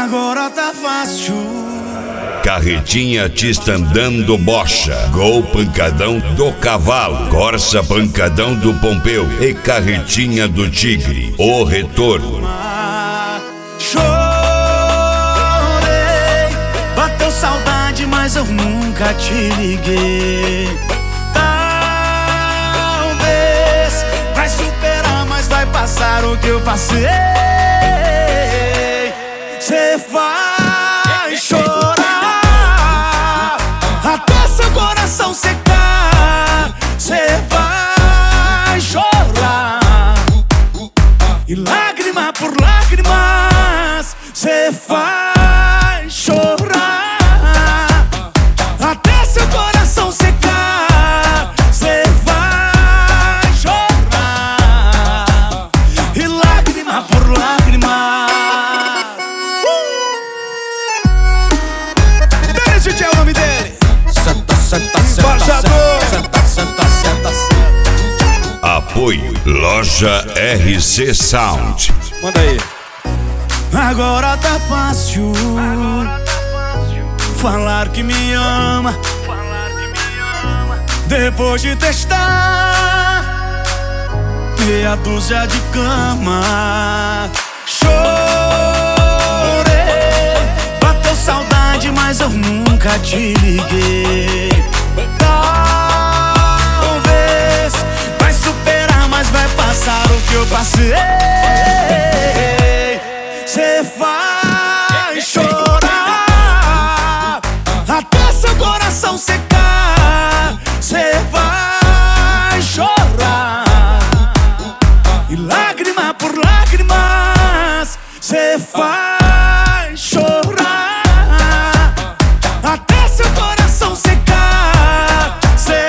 Agora tá fácil. Carretinha Artista andando bocha, Gol pancadão do cavalo, Corsa pancadão do Pompeu e Carretinha do Tigre, o retorno. Chorei, bateu saudade, mas eu nunca te liguei. Talvez vai superar, mas vai passar o que eu passei. Cê vai chorar até seu coração secar. Cê vai chorar e lágrima por lágrimas. Cê vai chorar até seu coração secar. Cê vai chorar e lágrima por lágrima. DJ é o nome dele. Senta, senta, senta, senta, senta, senta. Apoio Loja RC Sound. Manda aí. Agora tá fácil falar que me ama, depois de testar meia dúzia de cama. Chorei, bateu saudade, mas eu nunca te liguei. Talvez vai superar, mas vai passar o que eu passei. Cê vai chorar até seu coração secar. Cê vai chorar e lágrima por lágrimas. Cê vai chorar até seu coração secar. Cê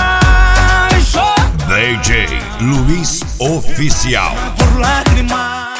vai chorar DJ Luiz Oficial. por lágrimas.